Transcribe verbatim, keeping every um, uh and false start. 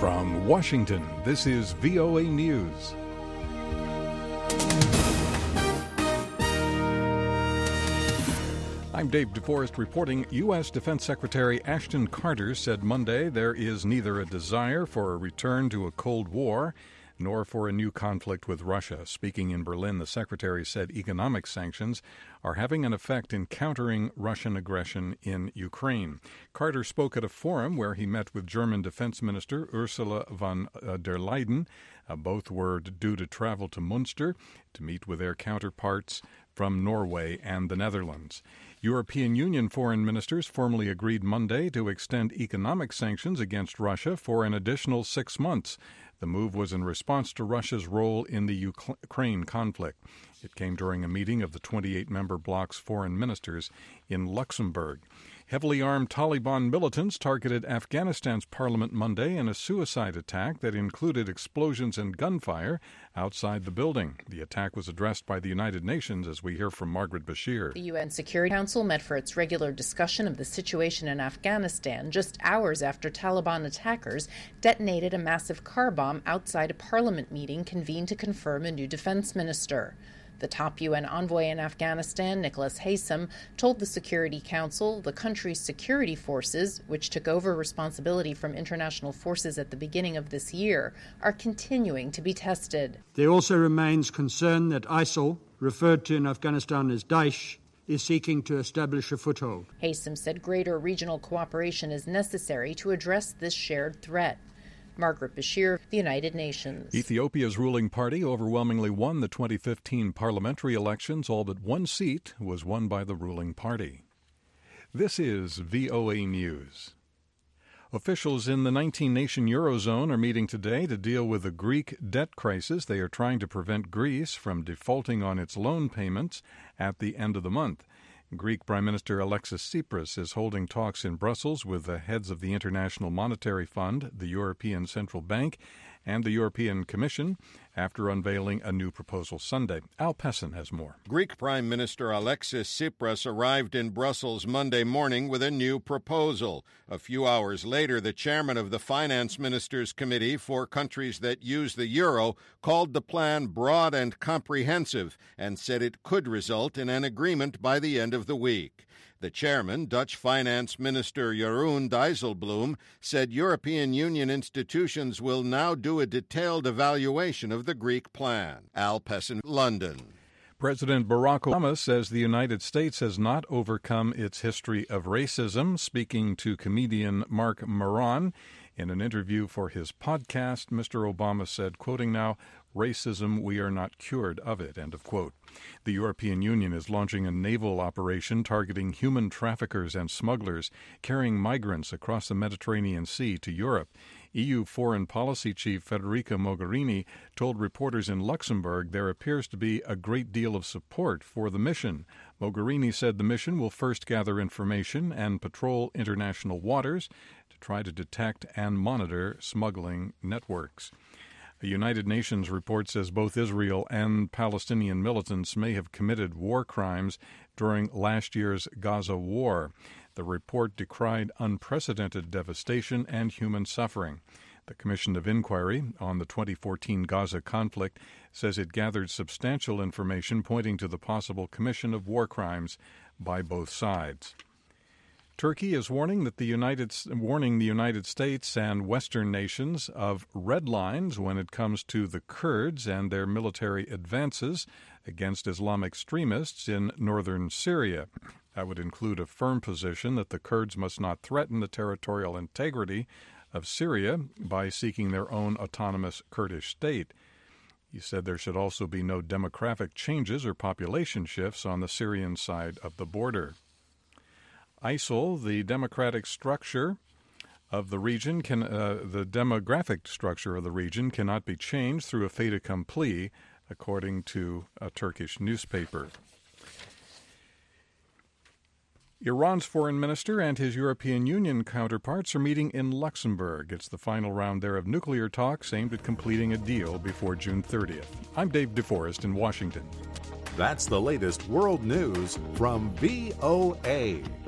From Washington, this is V O A News. I'm Dave DeForest reporting. U S. Defense Secretary Ashton Carter said Monday there is neither a desire for a return to a Cold War nor for a new conflict with Russia. Speaking in Berlin, the secretary said economic sanctions are having an effect in countering Russian aggression in Ukraine. Carter spoke at a forum where he met with German Defense Minister Ursula von der Leyen. Uh, both were due to travel to Munster to meet with their counterparts from Norway and the Netherlands. European Union foreign ministers formally agreed Monday to extend economic sanctions against Russia for an additional six months. The move was in response to Russia's role in the Ukraine conflict. It came during a meeting of the twenty-eight member bloc's foreign ministers in Luxembourg. Heavily armed Taliban militants targeted Afghanistan's parliament Monday in a suicide attack that included explosions and gunfire outside the building. The attack was addressed by the United Nations, as we hear from Margaret Bashir. The U N Security Council met for its regular discussion of the situation in Afghanistan just hours after Taliban attackers detonated a massive car bomb outside a parliament meeting convened to confirm a new defense minister. The top U N envoy in Afghanistan, Nicholas Haysom, told the Security Council the country's security forces, which took over responsibility from international forces at the beginning of this year, are continuing to be tested. There also remains concern that ISIL, referred to in Afghanistan as Daesh, is seeking to establish a foothold. Haysom said greater regional cooperation is necessary to address this shared threat. Margaret Bashir, the United Nations. Ethiopia's ruling party overwhelmingly won the twenty fifteen parliamentary elections. All but one seat was won by the ruling party. This is V O A News. Officials in the nineteen-nation Eurozone are meeting today to deal with the Greek debt crisis. They are trying to prevent Greece from defaulting on its loan payments at the end of the month. Greek Prime Minister Alexis Tsipras is holding talks in Brussels with the heads of the International Monetary Fund, the European Central Bank, and the European Commission after unveiling a new proposal Sunday. Al Pessin has more. Greek Prime Minister Alexis Tsipras arrived in Brussels Monday morning with a new proposal. A few hours later, the chairman of the Finance Ministers Committee for countries that use the euro called the plan broad and comprehensive and said it could result in an agreement by the end of the week. The chairman, Dutch Finance Minister Jeroen Dijsselbloem, said European Union institutions will now do a detailed evaluation of the Greek plan. Al Pessin, London. President Barack Obama says the United States has not overcome its history of racism. Speaking to comedian Mark Maron in an interview for his podcast, Mister Obama said, quoting now, "Racism, we are not cured of it," end of quote. The European Union is launching a naval operation targeting human traffickers and smugglers carrying migrants across the Mediterranean Sea to Europe. E U Foreign Policy Chief Federica Mogherini told reporters in Luxembourg there appears to be a great deal of support for the mission. Mogherini said the mission will first gather information and patrol international waters to try to detect and monitor smuggling networks. The United Nations report says both Israel and Palestinian militants may have committed war crimes during last year's Gaza war. The report decried unprecedented devastation and human suffering. The Commission of Inquiry on the twenty fourteen Gaza conflict says it gathered substantial information pointing to the possible commission of war crimes by both sides. Turkey is warning that the United warning the United States and Western nations of red lines when it comes to the Kurds and their military advances against Islamic extremists in northern Syria. That would include a firm position that the Kurds must not threaten the territorial integrity of Syria by seeking their own autonomous Kurdish state. He said there should also be no demographic changes or population shifts on the Syrian side of the border. ISIL, the democratic structure of the region, can uh, the demographic structure of the region cannot be changed through a fait accompli, according to a Turkish newspaper. Iran's foreign minister and his European Union counterparts are meeting in Luxembourg. It's the final round there of nuclear talks aimed at completing a deal before June thirtieth. I'm Dave DeForest in Washington. That's the latest world news from V O A.